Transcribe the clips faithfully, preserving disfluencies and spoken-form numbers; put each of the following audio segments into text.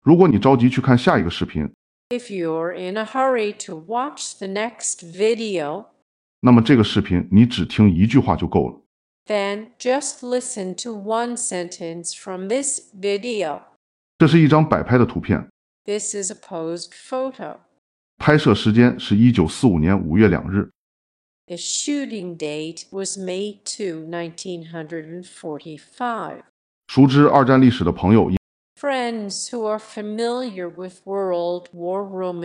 如果你着急去看下一个视频， If you're in a hurry to watch the next video, 那么这个视频你只听一句话就够了。 then just listen to one sentence from this video. 这是一张摆拍的图片， This is a posed photo. 拍摄时间是一九四五年五月两日。 The shooting date was May second, nineteen forty-five. 熟知二战历史的朋友 Friends who are familiar with World War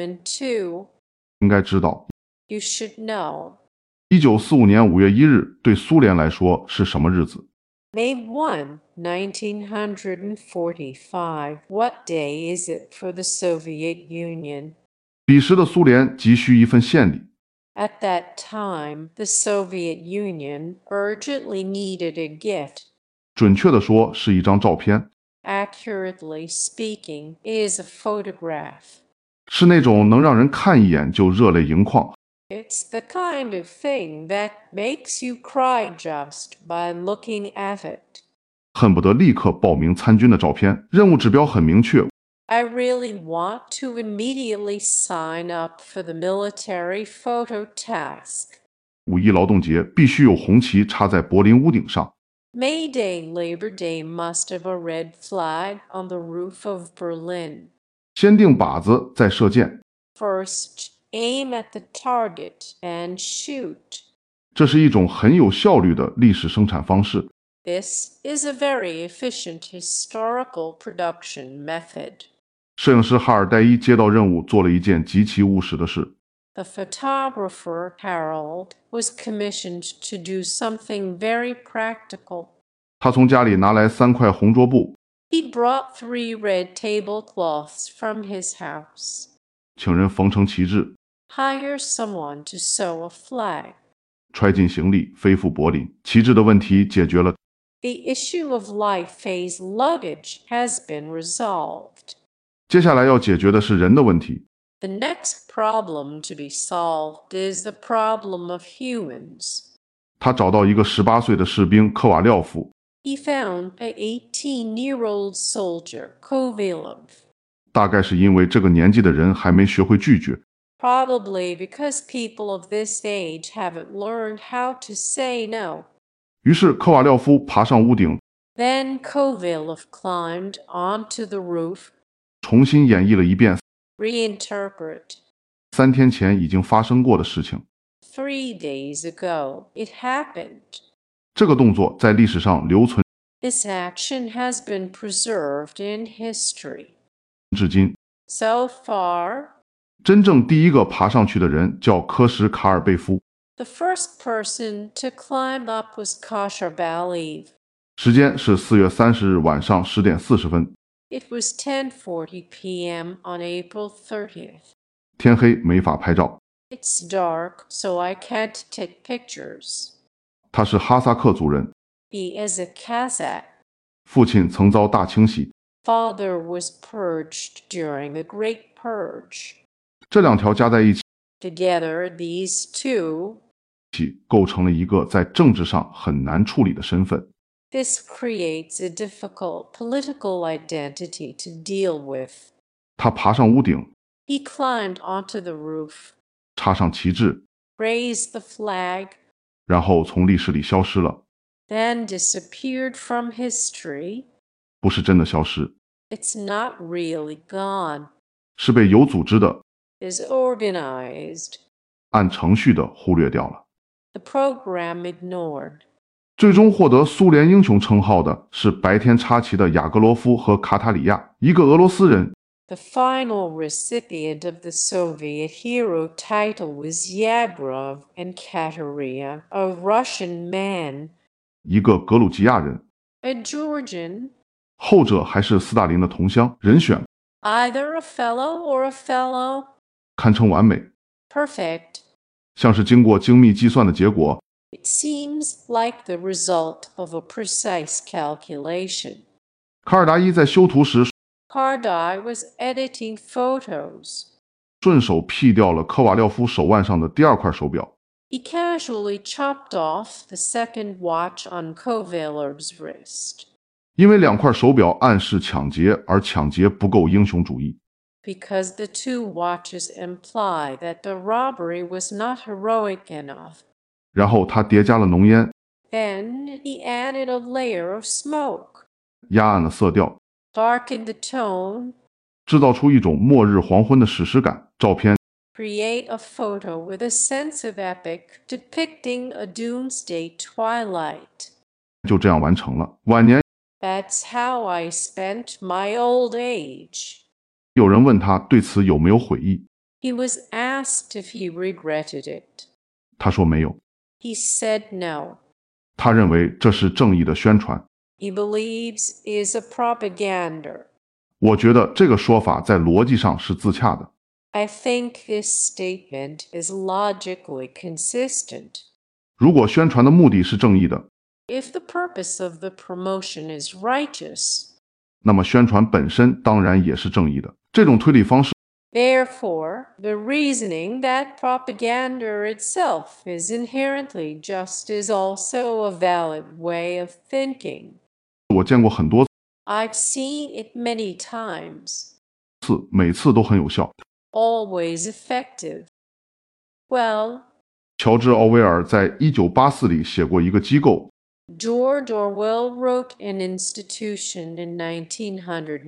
Two 应该知道， you should know. 一九四五年五月一日对苏联来说是什么日子？ May first, nineteen forty-five. What day is it for the Soviet Union? 彼时的苏联急需一份献礼。 At that time, the Soviet Union urgently needed a gift. 准确地说是一张照片， Accurately speaking, it is a photograph. 是那种能让人看一眼就热泪盈眶， It's the kind of thing that makes you cry just by looking at it. 恨不得立刻报名参军的照片。任务指标很明确， I really want to immediately sign up for the military photo task. 五一劳动节必须有红旗插在柏林屋顶上。 May Day, Labor Day must have a red flag on the roof of Berlin. 先定靶子，再射箭， First, aim at the target and shoot. 这是一种很有效率的历史生产方式。 This is a very efficient historical production method. 摄影师哈尔戴伊接到任务，做了一件极其务实的事。 The photographer, Harold, was commissioned to do something very practical. 他从家里拿来三块红桌布， He brought three red tablecloths from his house. 请人缝成旗帜， Hire someone to sew a flag. 揣进行李，飞赴柏林。旗帜的问题解决了。 The issue of life phase luggage has been resolved. 接下来要解决的是人的问题。 The next problem to be solved is the problem of humans. 他找到一个十八岁的士兵科瓦廖夫， He found an eighteen-year-old soldier, Kovalov. 大概是因为这个年纪的人还没学会拒绝， Probably because people of this age haven't learned how to say no. 于是科瓦廖夫爬上屋顶， Then Kovalov climbed onto the roof. 重新演绎了一遍 Reinterpret. 三天前已经发生过的事情。 Three days ago, it happened. 这个动作在历史上留存 This action has been preserved in history. 至今。 So far, 真正第一个爬上去的人叫科什卡尔贝夫， the first person to climb up was Kasharbaliev. 时间是四月三十日晚上十点四十分。 It was ten forty p m on April thirtieth. 天黑没法拍照。 It's dark, so I can't take pictures. 他是哈萨克族人， He is a Kazakh. 父亲曾遭大清洗。 Father was purged during the Great Purge. 这两条加在一起， Together, these two, 构成了一个在政治上很难处理的身份。 this creates a difficult political identity to deal with. 他爬上屋顶， He climbed onto the roof, 插上旗帜， raised the flag, 然后从历史里消失了。 then disappeared from history. 不是真的消失， It's not really gone. 是被有组织的、 Is organized. 按程序的忽略掉了。 The program ignored. 最终获得苏联英雄称号的是白天插旗的雅各罗夫和卡塔里亚，一个俄罗斯人， The final recipient of the Soviet hero title was Yagrov and Kateria, a Russian man, 一个格鲁吉亚人， a Georgian, 后者还是斯大林的同乡，人选 either a fellow or a fellow, 堪称完美， perfect. 像是经过精密计算的结果。 It seems like the result of a precise calculation. 卡尔达伊在修图时 Kardai was editing photos. 顺手劈掉了科瓦廖夫手腕上的第二块手表， He casually chopped off the second watch on Kovalov's wrist. 因为两块手表暗示抢劫，而抢劫不够英雄主义。 because the two watches imply that the robbery was not heroic enough. 然后他叠加了浓烟， Then he added a layer of smoke, 压暗了色调， darkened the tone, 制造出一种末日黄昏的史诗感。照片 create a photo with a sense of epic depicting a doomsday twilight. 就这样完成了。晚年 That's how I spent my old age. 有人问他对此有没有悔意， He was asked if he regretted it. 他说没有。 He said no. 他认为这是正义的宣传。 He believes it is a propaganda. 我觉得这个说法在逻辑上是自洽的。 I think this statement is logically consistent. 如果宣传的目的是正义的， If the purpose of the promotion is righteous, 那么宣传本身当然也是正义的。这种推理方式 therefore, the reasoning that propaganda itself is inherently just is also a valid way of thinking. 我见过很多 I've seen it many times, 次，每次都很有效。 always effective. Well, 乔治·奥威尔在一九八四里写过一个机构， George Orwell wrote an institution in nineteen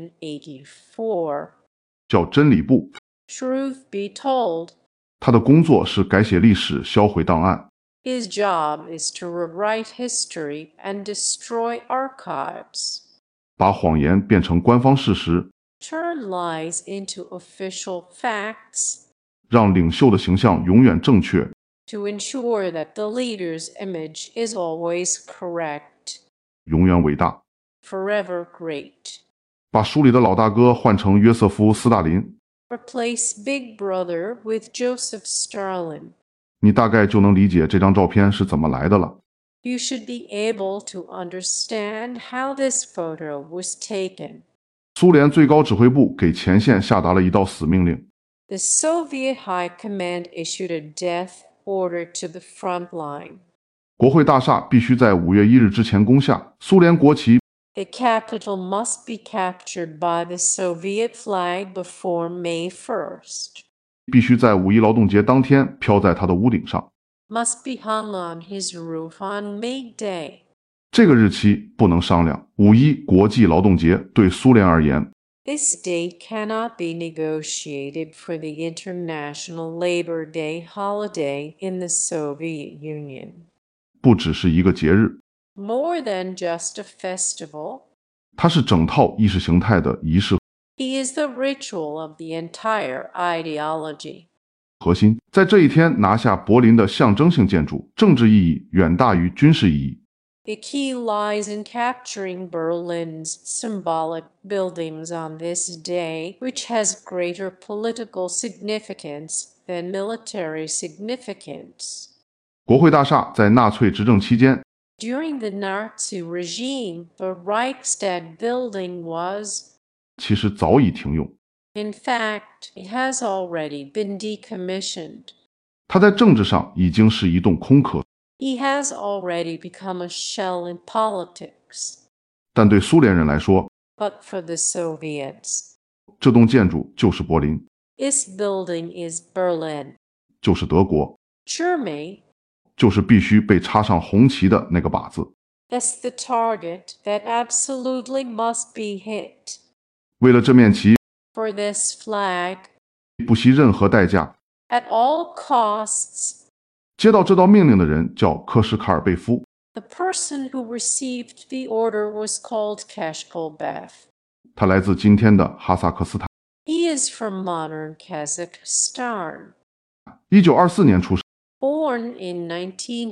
eighty-four. 叫真理部。 Truth be told, 他的工作是改写历史、销毁档案。 his job is to rewrite history and destroy archives, 把谎言变成官方事实， turn lies into official facts, 让领袖的形象永远正确， to ensure that the leader's image is always correct, 永远伟大。 forever great. 把书里的老大哥换成约瑟夫·斯大林， Replace Big Brother with Joseph Stalin. 你大概就能理解这张照片是怎么来的了。 You should be able to understand how this photo was taken. 苏联最高指挥部给前线下达了一道死命令， The Soviet High Command issued a death order to the front line. 国会大厦必须在五月一日之前攻下，苏联国旗 The capital must be captured by the Soviet flag before May first. 必须在五一劳动节当天飘在他的屋顶上。 Must be hung on his roof on May Day. 这个日期不能商量。五一国际劳动节对苏联而言， This date cannot be negotiated for the International Labor Day holiday in the Soviet Union. 不只是一个节日， More than just a festival, 它是整套意识形态的仪式 he is the ritual of the entire ideology. 核心。在这一天拿下柏林的象征性建筑，政治意义远大于军事意义。 The key lies in capturing Berlin's symbolic buildings on this day, which has greater political significance than military significance. 国会大厦在纳粹执政期间， During the Nazi regime, the Reichstag building was, 其实早已停用。 in fact, it has already been decommissioned. 它在政治上已经是一栋空壳， He has already become a shell in politics. 但对苏联人来说， But for the Soviets, 这栋建筑就是柏林， this building is Berlin. 就是德国， Germany, 就是必须被插上红旗的那个靶子。 that's the target that absolutely must be hit. 为了这面旗， For this flag, 不惜任何代价。 at all costs, 接到这道命令的人叫科什卡尔贝夫， the person who received the order was called Kashkolbev. 他来自今天的哈萨克斯坦。 He is from modern Kazakhstan. 一九二四年出生， Born in nineteen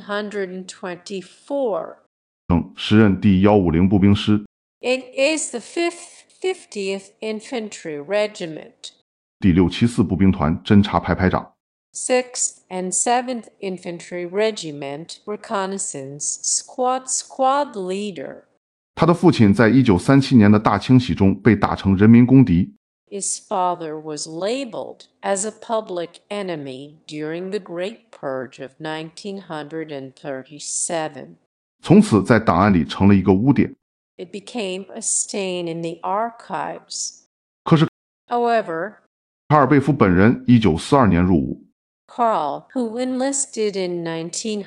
twenty-four, 时任第一五零步兵师 it is the fiftieth Infantry Regiment, 第六七四步兵团侦察排排长。 sixth and seventh Infantry Regiment Reconnaissance Squad Squad Leader. 他的父亲在一九三七年的大清洗中被打成人民公敌， His father was labeled as a public enemy during the Great Purge of nineteen thirty-seven. 从此在档案里成了一个污点。 It became a stain in the archives. 可是 However, 卡尔贝夫本人一九四二年入伍， Karl, who enlisted in nineteen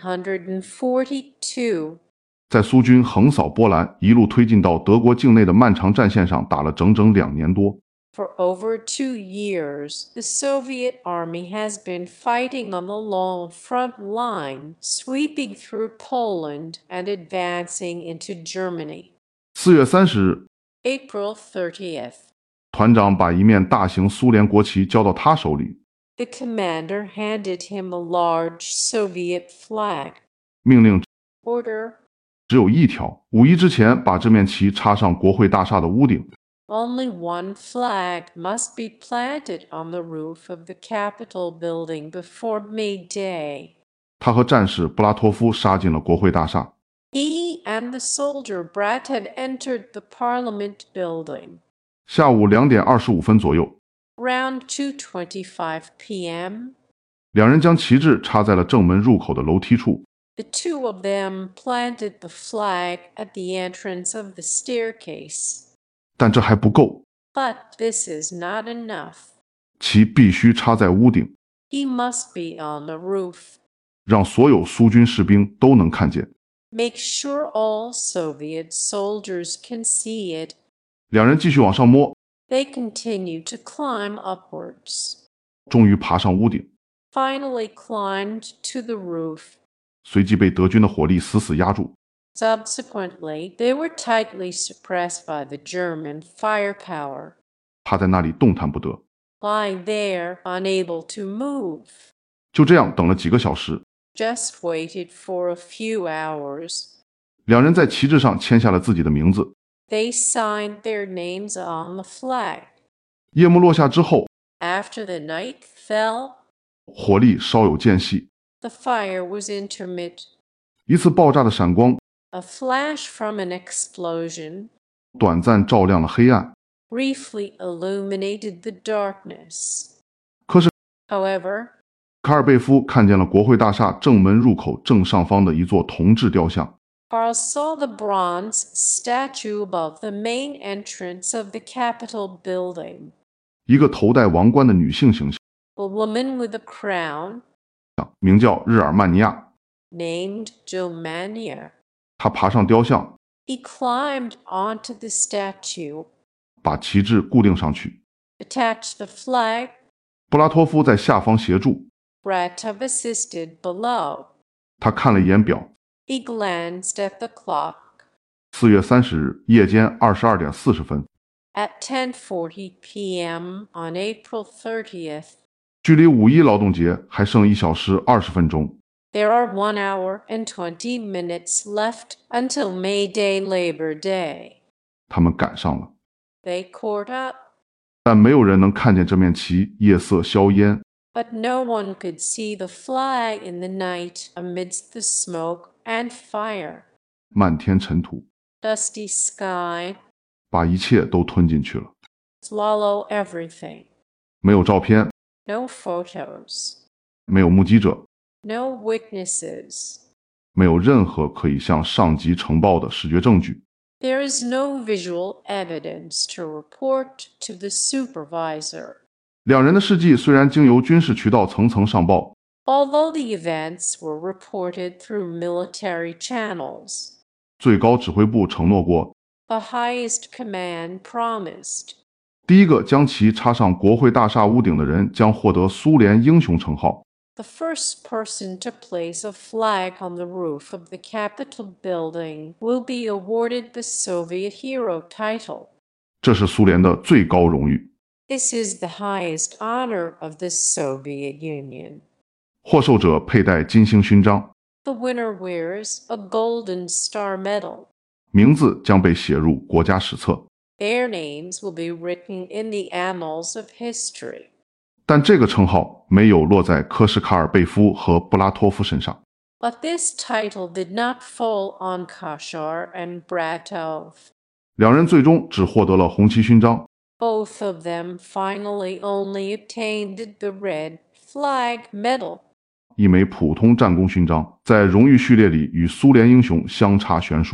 forty-two, 在苏军横扫波兰，一路推进到德国境内的漫长战线上，打了整整两年多。 For over two years, the Soviet army has been fighting on the long front line, sweeping through Poland and advancing into Germany. 四月三十日， April thirtieth, 团长把一面大型苏联国旗交到他手里， the commander handed him a large Soviet flag. 命令 Order: 只有一条：五一之前把这面旗插上国会大厦的屋顶。 Only one flag must be planted on the roof of the Capitol building before May Day. 他和战士布拉托夫杀进了国会大厦。 He and the soldier Brat had entered the Parliament building. 下午两点二十五分左右， Around two twenty-five p m, 两人将旗帜插在了正门入口的楼梯处。 the two of them planted the flag at the entrance of the staircase. 但这还不够， But this is not enough. 旗必须插在屋顶， He must be on the roof. 让所有苏军士兵都能看见。 Make sure all Soviet soldiers can see it. 两人继续往上摸， They continue to climb upwards. 终于爬上屋顶， Finally climbed to the roof. 随即被德军的火力死死压住。 Subsequently, they were tightly suppressed by the German firepower, 他在那里动弹不得。 lying there unable to move. 就这样等了几个小时， Just waited for a few hours. 两人在旗帜上签下了自己的名字。 They signed their names on the flag. 夜幕落下之后， After the night fell, 火力稍有间隙， the fire was intermittent. 一次爆炸的闪光 A flash from an explosion 短暂照亮了黑暗。 briefly illuminated the darkness. 可是 However, 卡尔贝夫看见了国会大厦正门入口正上方的一座铜制雕像， Karl saw the bronze statue above the main entrance of the Capitol building. 一个头戴王冠的女性形象， A woman with a crown, 名叫日耳曼尼亚。 named Germania. 她爬上雕像， He climbed onto the statue, 把旗帜固定上去。 attached the flag. 布拉托夫在下方协助。 Bratov assisted below. 他看了一眼表， He glanced at the clock. 四月三十日夜间二十二点四十分， At ten forty p m on April thirtieth, 距离五一劳动节还剩一小时二十分钟。 there are one hour and twenty minutes left until May Day Labor Day. 他们赶上了， They caught up, 但没有人能看见这面旗，夜色硝烟。 but no one could see the flag in the night amidst the smoke and fire. 漫天尘土 Dusty sky, 把一切都吞进去了， swallow everything. 没有照片， No photos, 没有目击者， no witnesses. 没有任何可以向上级呈报的视觉证据。 There is no visual evidence to report to the supervisor. 两人的事迹虽然经由军事渠道层层上报， Although the events were reported through military channels, 最高指挥部承诺过， the highest command promised. 第一个将其插上国会大厦屋顶的人将获得苏联英雄称号。 The first person to place a flag on the roof of the Capitol building will be awarded the Soviet hero title. 这是苏联的最高荣誉。 This is the highest honor of the Soviet Union. 获受者佩戴金星勋章， The winner wears a Golden Star Medal. 名字将被写入国家史册。 Their names will be written in the annals of history. 但这个称号没有落在科什卡尔贝夫和布拉托夫身上。 But this title did not fall on Kashar and Bratov. 两人最终只获得了红旗勋章， Both of them finally only obtained the Red Flag Medal. 一枚普通战功勋章，在荣誉序列里与苏联英雄相差悬殊。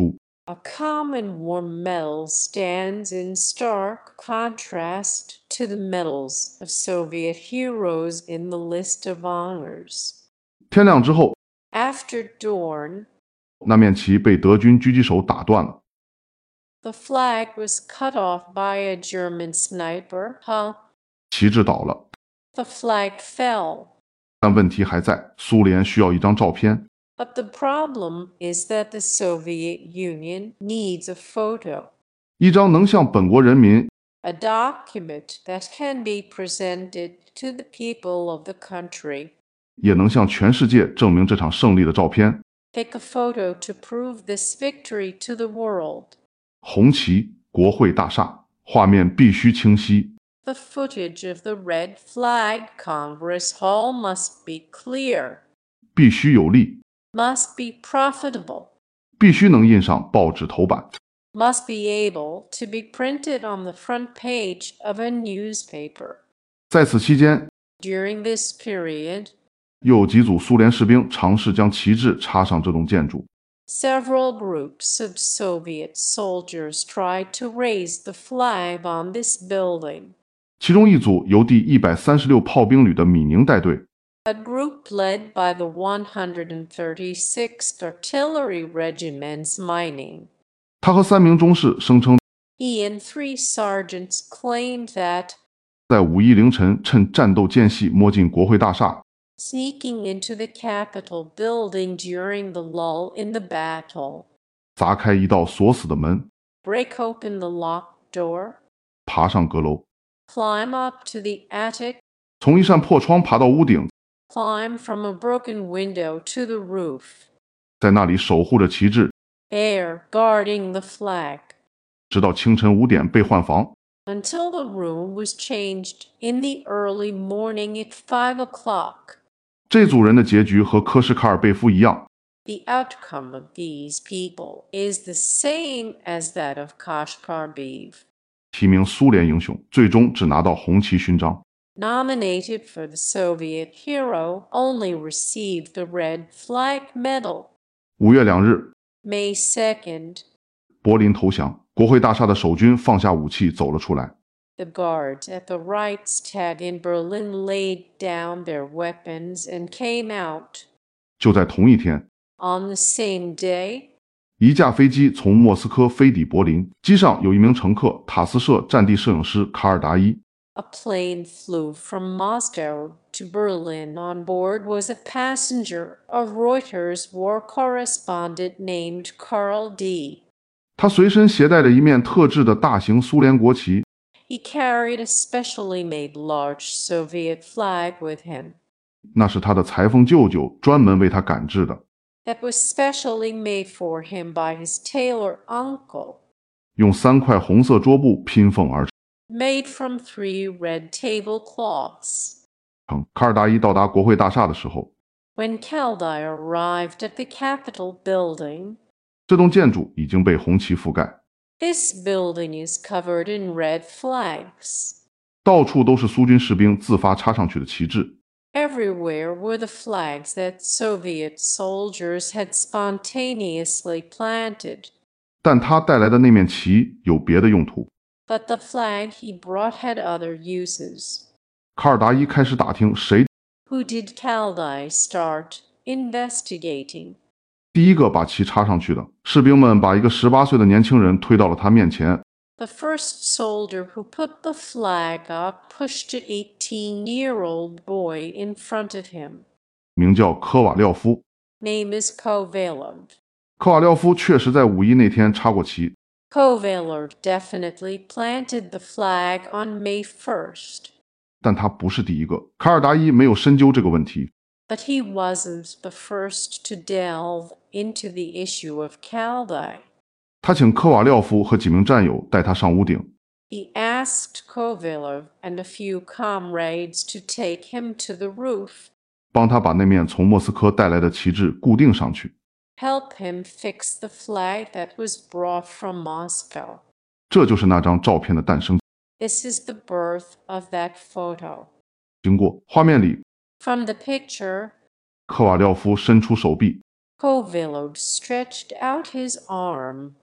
A common war medal stands in stark contrast to the medals of Soviet heroes in the list of honors. 天亮之后， After dawn, 那面旗被德军狙击手打断了， the flag was cut off by a German sniper. Huh? 旗帜倒了。 The flag fell. 但问题还在，苏联需要一张照片。 But the problem is that the Soviet Union needs a photo, 一张能向本国人民 a document that can be presented to the people of the country. 也能向全世界证明这场胜利的照片。 Take a photo to prove this victory to the world. 红旗，国会大厦，画面必须清晰。 The footage of the red flag Congress Hall must be clear, 必须有力， must be profitable, 必须能印上报纸头版。 must be able to be printed on the front page of a newspaper. 在此期间， During this period, 又有几组苏联士兵尝试将旗帜插上这栋建筑。 several groups of Soviet soldiers tried to raise the flag on this building. 其中一组由第一百三十六炮兵旅的米宁带队， A group led by the one hundred thirty-sixth Artillery Regiment's mining. 他和三名中士声称， He and three sergeants claimed that, 在五一凌晨趁战斗间隙摸进国会大厦， sneaking into the Capitol building during the lull in the battle, 砸开一道锁死的门， break open the locked door, 爬上阁楼， climb up to the attic, 从一扇破窗爬到屋顶， climb from a broken window to the roof, 在那里守护着旗帜， there guarding the flag, 直到清晨五点被换防。 until the room was changed in the early morning at five o'clock. 这组人的结局和科什卡尔贝夫一样， The outcome of these people is the same as that of Kashgarbeev. 提名苏联英雄，最终只拿到红旗勋章。 Nominated for the Soviet hero, only received the Red Flag Medal. 五月两日， May second, 柏林投降，国会大厦的守军放下武器走了出来。 the guards at the Reichstag in Berlin laid down their weapons and came out. 就在同一天， On the same day, 一架飞机从莫斯科飞抵柏林，机上有一名乘客塔斯社战地摄影师卡尔达伊。 a plane flew from Moscow to Berlin. On board was a passenger, a Reuters war correspondent named Karl D. 他随身携带着一面特制的大型苏联国旗， He carried a specially made large Soviet flag with him 那是他的裁缝舅舅专门为他赶制的， that was specially made for him by his tailor uncle, 用三块红色桌布拼缝而成。 made from three red tablecloths. 卡尔达伊到达国会大厦的时候， When Kaldai arrived at the Capitol building, 这栋建筑已经被红旗覆盖， this building is covered in red flags. 到处都是苏军士兵自发插上去的旗帜。 Everywhere were the flags that Soviet soldiers had spontaneously planted. 但他带来的那面旗有别的用途。 But the flag he brought had other uses. 卡尔达伊开始打听谁 Who did Kaldai start investigating? 第一个把旗插上去的。士兵们把一个十八岁的年轻人推到了他面前， The first soldier who put the flag up pushed an eighteen-year-old boy in front of him. 名叫科瓦廖夫。 Name is Kovalov. 科瓦廖夫确实在五一那天插过旗， Kovalov definitely planted the flag on May first. 但他不是第一个。卡尔达伊没有深究这个问题， But he wasn't the first to delve into the issue of Kaldai. 他请科瓦廖夫和几名战友带他上屋顶， He asked Kovalov and a few comrades to take him to the roof, 帮他把那面从莫斯科带来的旗帜固定上去。 help him fix the flag that was brought from Moscow. 这就是那张照片的诞生。 This is the birth of that photo. 经过画面里， From the picture, 科瓦廖夫伸出手臂， Kovalov stretched out his arm.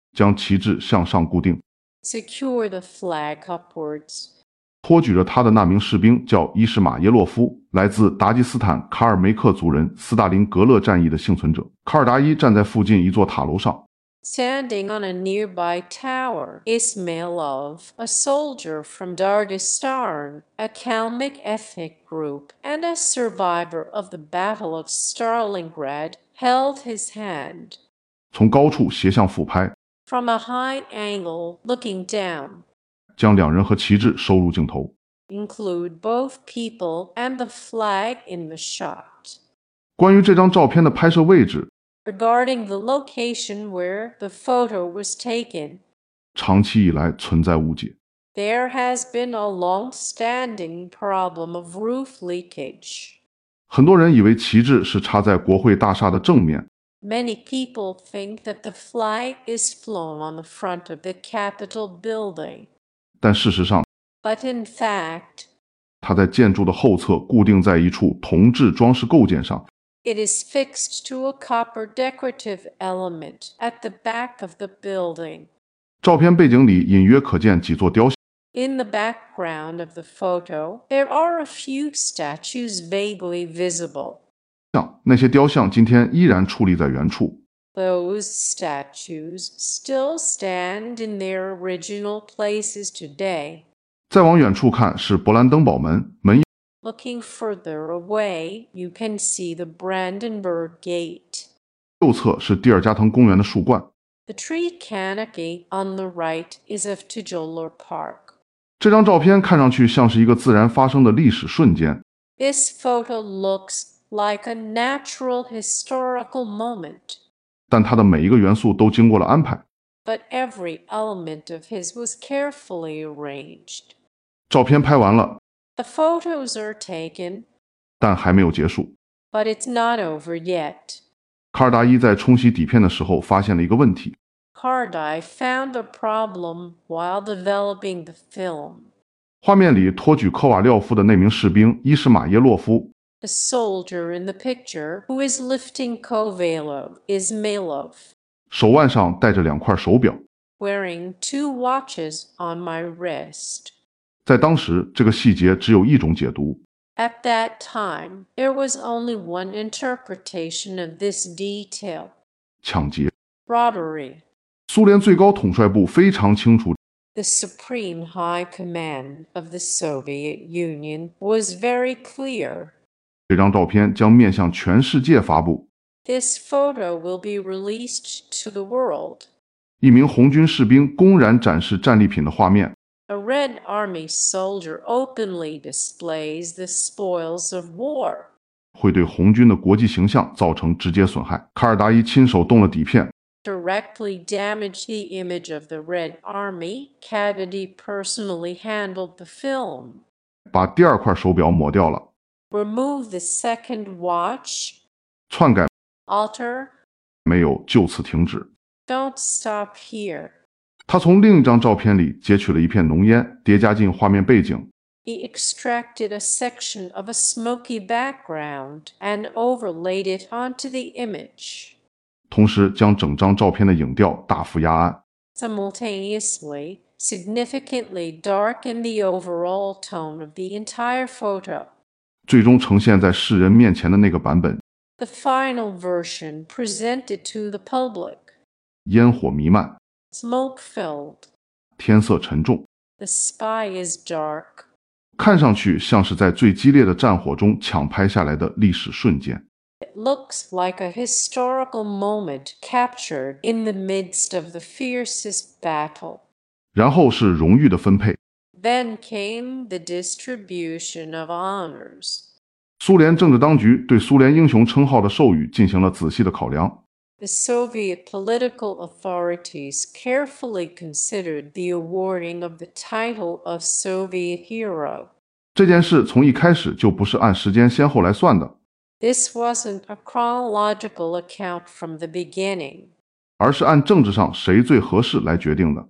将旗帜向上固定。 Secure the flag upwards. 托举着他的那名士兵叫伊什马耶洛夫，来自达吉斯坦卡尔梅克族人斯大林格勒战役的幸存者。卡尔达伊站在附近一座塔楼上， Standing on a nearby tower, Ismailov, a soldier from Dagestan, a Kalmyk ethnic group, and a survivor of the Battle of Stalingrad, held his hand. 从高处斜向俯拍， From a high angle, looking down, 将两人和旗帜收入镜头。 include both people and the flag in the shot. 关于这张照片的拍摄位置， Regarding the location where the photo was taken, 长期以来存在误解。 there has been a long-standing problem of roof leakage. 很多人以为旗帜是插在国会大厦的正面， Many people think that the flag is flown on the front of the Capitol building, 但事实上， but in fact, 它在建筑的后侧固定在一处铜制装饰构件上。 it is fixed to a copper decorative element at the back of the building. 照片背景里隐约可见几座雕像， In the background of the photo, there are a few statues vaguely visible. 那些雕像今天依然矗立在原处。 Those statues still stand in their original places today. 再往远处看是勃兰登堡门，门 Looking further away, you can see the Brandenburg Gate. 右侧是蒂尔加滕公园的树冠。 The tree canopy on the right is of Tijolur Park. 这张照片看上去像是一个自然发生的历史瞬间， This photo looks like a natural historical moment, 但它的每一个元素都经过了安排。 but every element of his was carefully arranged. 照片拍完了， The photos are taken, 但还没有结束。 but it's not over yet. 卡尔达伊在冲洗底片的时候发现了一个问题， Kardai found a problem while developing the film. 画面里托举科瓦廖夫的那名士兵伊什马耶洛夫， The soldier in the picture who is lifting Kovalov is Ismailov, 手腕上戴着两块手表。 wearing two watches on my wrist. 在当时，这个细节只有一种解读， At that time, there was only one interpretation of this detail: 抢劫。 robbery. 苏联最高统帅部非常清楚， The Supreme High Command of the Soviet Union was very clear. 这张照片将面向全世界发布。 This photo will be released to the world. 一名红军士兵公然展示战利品的画面， A Red Army soldier openly displays the spoils of war. 会对红军的国际形象造成直接损害。卡尔达伊亲手动了底片， Directly damage the image of the Red Army. Kennedy personally handled the film. 把第二块手表抹掉了， Remove the second watch. 篡改 Alter. 没有就此停止。 Don't stop here. 他从另一张照片里截取了一片浓烟，叠加进画面背景， He extracted a section of a smoky background and overlaid it onto the image. 同时将整张照片的影调大幅压暗。 Simultaneously, significantly darken the overall tone of the entire photo. 最终呈现在世人面前的那个版本， The final version presented to the public. 烟火弥漫， Smoke-filled. 天色沉重， The sky is dark. 看上去像是在最激烈的战火中抢拍下来的历史瞬间。 It looks like a historical moment captured in the midst of the fiercest battle. 然后是荣誉的分配， Then came the distribution of honors. 苏联政治当局对苏联英雄称号的授予进行了仔细的考量。 The Soviet political authorities carefully considered the awarding of the title of Soviet hero. 这件事从一开始就不是按时间先后来算的， This wasn't a chronological account from the beginning. 而是按政治上谁最合适来决定的。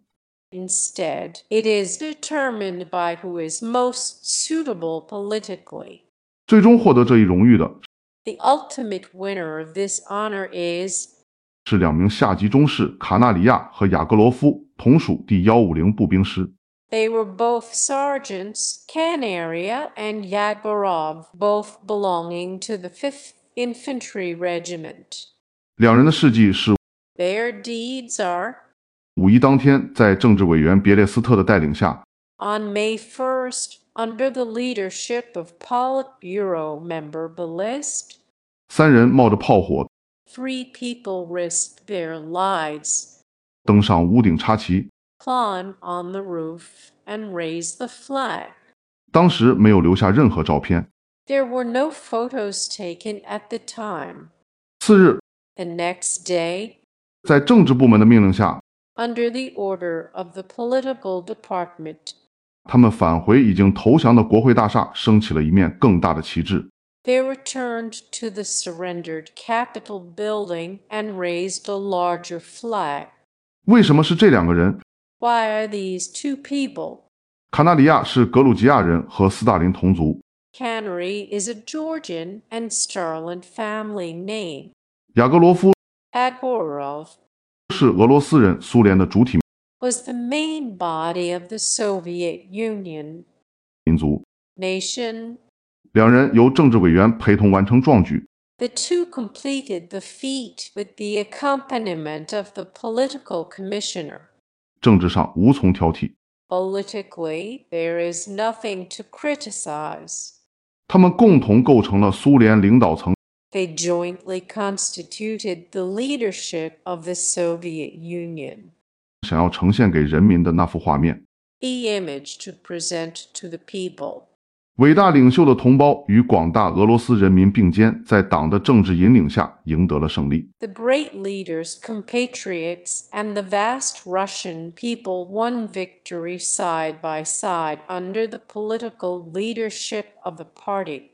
Instead, it is determined by who is most suitable politically. 最终获得这一荣誉的 The ultimate winner of this honor is 是两名下级中士卡纳里亚和雅各罗夫，同属第一五零步兵师。 They were both sergeants, Canaria and Yagorov, both belonging to the fifth Infantry Regiment. 两人的事迹是 Their deeds are: 五一当天，在政治委员别列斯特的带领下， On May first, under the leadership of Politburo member Belist, 三人冒着炮火 three people risked their lives, 登上屋顶插旗。 climb on the roof, and raise the flag. 当时没有留下任何照片。 There were no photos taken at the time. 次日， The next day, 在政治部门的命令下， under the order of the political department, 他们返回已经投降的国会大厦，升起了一面更大的旗帜。 they returned to the surrendered Capitol building and raised a larger flag. 为什么是这两个人？ Why are these two people? 卡纳里亚是格鲁吉亚人，和斯大林同族。 Canary is a Georgian and Stalin family name. 雅各罗夫 Agorov 是俄罗斯人，苏联的主体 was the main body of the Soviet Union. 民族。 Nation. 两人由政治委员陪同完成壮举。 The two completed the feat with the accompaniment of the political commissioner. 政治上无从挑剔。 Politically, there is nothing to criticize. 他们共同构成了苏联领导层。 They jointly constituted the leadership of the Soviet Union. 想要呈现给人民的那幅画面。 The image to present to the people. 伟大领袖的同胞与广大俄罗斯人民并肩，在党的政治引领下赢得了胜利。 The great leaders, compatriots, and the vast Russian people won victory side by side under the political leadership of the party.